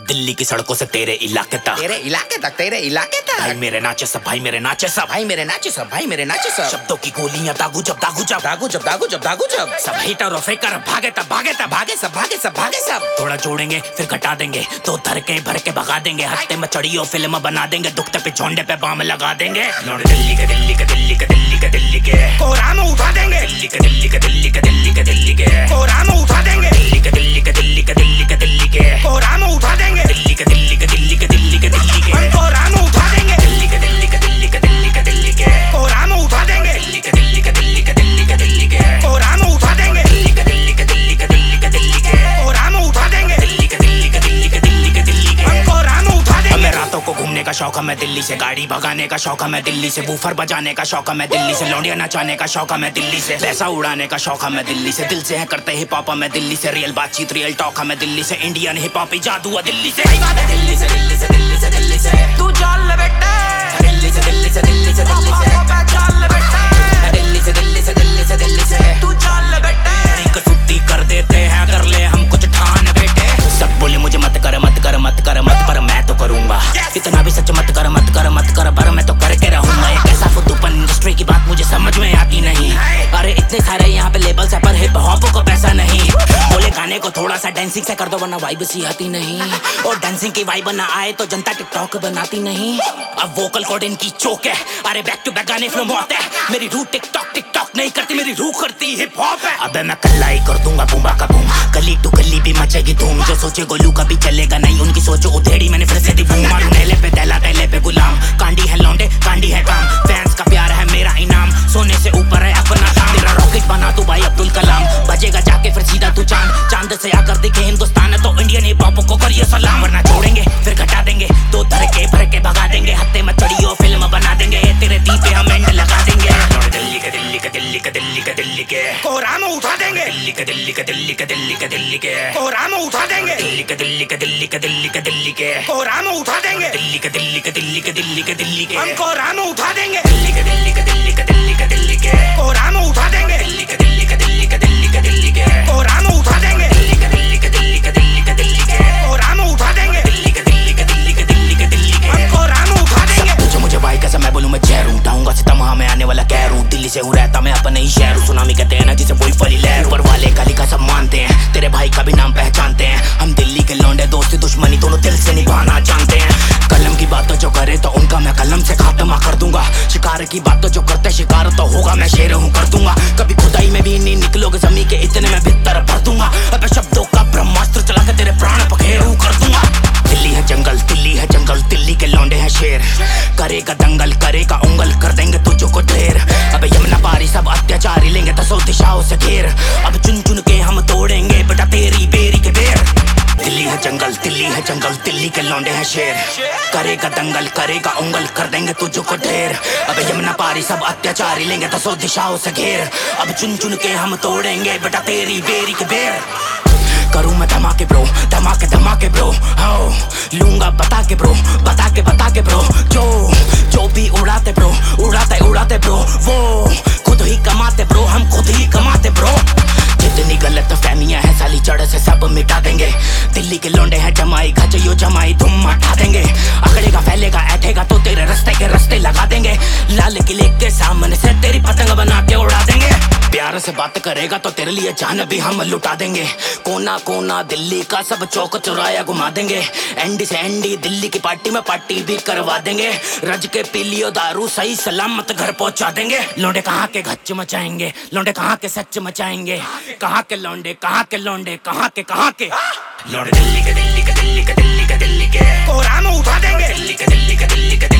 दिल्ली की सड़कों से तेरे इलाके तक, तेरे इलाके तक, तेरे इलाके तक। भाई मेरे नाचे सब, भाई मेरे नाचे सब, भाई मेरे नाचे सब, भाई मेरे नाचे सब। शब्दों की गोलियां दागू जब, दागू जब, दागू जब, दागू जब, दागू जब। सब हिटर और फेकर भागे तब, भागे तब, भागे सब, भागे सब, भागे सब। थोड़ा जोड़ेंगे फिर घटा देंगे, तो धर के भर के भगा देंगे। हफ्ते में चढ़ियो फिल्म बना देंगे, दुखते पे झोंडे पे बाम लगा देंगे। दिल्ली के दिल्ली के दिल्ली के दिल्ली के दिल्ली के कोराम उठा देंगे। दिल्ली के दिल्ली के दिल्ली के दिल्ली के दिल्ली के कोराम उठा देंगे। दिल्ली के दिल्ली के दिल्ली के दिल्ली के दिल्ली के कोराम उठा देंगे। दिल्ली के दिल्ली के दिल्ली के दिल्ली के दिल्ली के कोराम उठा देंगे। दिल्ली के दिल्ली के दिल्ली के दिल्ली के दिल्ली के कोराम उठा देंगे। दिल्ली के दिल्ली के दिल्ली के दिल्ली के दिल्ली के कोराम उठा देंगे। दिल्ली के दिल्ली के दिल्ली के दिल्ली के दिल्ली के कोराम उठा देंगे। दिल्ली के दिल्ली के दिल्ली के दिल्ली के दिल्ली के कोराम उठा देंगे। हमें रातों को घूमने का शौक, हमें दिल्ली से गाड़ी भगाने का शौक, हमें दिल्ली से बूफर बजाने का शौक, हमें दिल्ली से लौंडिया नचाने का शौक, हमें दिल्ली से पैसा उड़ाने का शौक, हमें दिल्ली से दिल से है करते हिप हॉप, हमें दिल्ली से रियल बातचीत रियल टॉक, हमें दिल्ली से इंडियन हिप हॉप जादू है दिल्ली से। दिल्ली से दिल्ली से दिल्ली से दिल्ली से तू चल बेटा। दिल्ली से दिल्ली से दिल्ली से दिल्ली से चल बेटा। दिल्ली से दिल्ली से दिल्ली से दिल्ली से तू चल बेटा। छुट्टी कर देते हैं, कर ले हम कुछ ठान बेटे। सब बोले मुझे मत कर मत कर मत कर मत, पर मैं तो करूंगा। इतना भी सच मत कर मत कर मत कर, पर मैं तो करके रहूंगा। एक ऐसा फुद्दूपन इंडस्ट्री की बात मुझे समझ में आती नहीं। अरे इतने सारे यहाँ पे लेबल्स है, पर हिप हॉप को पैसा नहीं। बोले गाने को थोड़ा सा डांसिंग से कर दो, वरना वाइब सी आती नहीं। और डांसिंग की वाइब ना आए तो जनता टिकटॉक बनाती नहीं। अब वोकल कोड इनकी चोक है। अरे बैक टू बैक गाने फ्लो मौत है। मेरी रूह टिकटॉक टिकटॉक नहीं करती, मेरी रूह करती हिप हॉप है। अबे मैं कल्लाई कर दूंगा बूंबा का बूम, गली टू गली भी मचेगी धूम। जो सोचे गोलू कभी चलेगा नहीं, उनकी सोचो उधेड़ी मैंने फिर से दी बूम। मारू नेले पे तैला तैले पे गुलाम, कांडी है लौंडे कांडी है काम। फैंस का प्यार है मेरा इनाम, सोने से ऊपर है अपना दाम। तेरा रॉकेट बना तू भाई अब्दुल कलाम, बजेगा जाके फिर सीधा तू चांद। चांद से आकर दिखे हिंदुस्तान, तो इंडियन हिप हॉप को करिए सलाम। वरना छोड़ेंगे फिर घटा देंगे, तो धर के भर के भगा देंगे। हफ्ते में चढ़ियो फिल्म बना देंगे, तेरे दी पे हम एंड लगा देंगे। दिल्ली के दिल्ली के दिल्ली के दिल्ली के दिल्ली के कोराम उठा देंगे। दिल्ली के दिल्ली के दिल्ली के दिल्ली के दिल्ली के कोराम उठा देंगे। दिल्ली के दिल्ली के दिल्ली के दिल्ली के दिल्ली के कोराम उठा देंगे। दिल्ली के दिल्ली के दिल्ली के दिल्ली के दिल्ली के हम कोराम उठा देंगे। दिल्ली के दिल्ली के दिल्ली के दिल्ली के दिल्ली के कोराम उठा देंगे। दिल्ली के दिल्ली के दिल्ली के दिल्ली के दिल्ली के कोराम उठा देंगे। दिल्ली के दिल्ली के दिल्ली के दिल्ली के दिल्ली के कोराम उठा देंगे। दिल्ली के दिल्ली के दिल्ली के दिल्ली के दिल्ली के हम कोराम उठा देंगे। तुझे मुझे भाई कैसे मैं बोलूं, मैं जहरू उठाऊंगा सितम में आने वाला कहरूं। दिल्ली से हूँ रहता मैं अपने ही शहर, सुनामी कहते हैं ना जिसे वही फली लहर। ऊपर वाले काली का सब मानते हैं, तेरे भाई का भी नाम पहचानते हैं। हम दिल्ली के लौंडे दोस्ती दुश्मनी दोनों दिल से निभाना जानते हैं। कलम की बात तो जो करे तो उनका मैं कलम से खात्मा कर दूंगा। शिकार की बात तो जो करते शिकार तो होगा, मैं शेर हूँ कर दूंगा। कभी खुदाई में भी नहीं निकलोगे जमी के, इतने में भीतर भर दूंगा। अब शब्दों का ब्रह्मास्त्र चला के तेरे प्राण पखेरू कर दूंगा। दिल्ली है जंगल, दिल्ली है जंगल, दिल्ली के लौंडे हैं शेर। करेगा दंगल करेगा उंगल, कर देंगे तुझको को ढेर। अब यमुना पारी सब अत्याचारी लेंगे दसों दिशाओं से घेर। अब चुन चुन के हम तोड़ेंगे बेटा तेरी बेरी के बेर। दिल्ली है जंगल, दिल्ली है जंगल, दिल्ली के लौंडे हैं शेर। करेगा दंगल करेगा उंगल, कर देंगे तुझको को ढेर। अब यमुना पारी सब अत्याचारी लेंगे दसों दिशाओं से घेर। अब चुन चुन के हम तोड़ेंगे बेटा तेरी बेरी के बेर। करूं मैं धमाके ब्रो, धमाके धमाके ब्रो। हाँ लूंगा बता के ब्रो, बता के ब्रो। जो भी उड़ाते ब्रो, उड़ाते ब्रो। वो खुद ही कमाते ब्रो, हम खुद ही कमाते ब्रो। जितनी गलत फहमियां हैं साली जड़ से सब मिटा देंगे। दिल्ली के लौंडे हैं जमाई घचयो जमाई धुम मचा देंगे। अकड़ेगा फैलेगा ऐठेगा तो तेरे रस्ते के रस्ते लगा देंगे। लाल किले के सामने से तेरी पतंग बना के उड़ा देंगे। प्यार से बात करेगा तो तेरे लिए जान भी हम लुटा देंगे। कोना कोना दिल्ली का सब चौक चौराया घुमा देंगे। एंडी से एंडी दिल्ली की पार्टी में पार्टी भी करवा देंगे। रज के पी लियो दारू सही सलामत घर पहुंचा देंगे। लौंडे कहाँ के गच्च मचाएंगे, लौंडे कहाँ के सच मचाएंगे। कहाँ के लौंडे कहाँ के लौंडे कहाँ के लौंडे। दिल्ली के दिल्ली के दिल्ली के दिल्ली के दिल्ली के कोराम उठा देंगे। दिल्ली के दिल्ली के दिल्ली के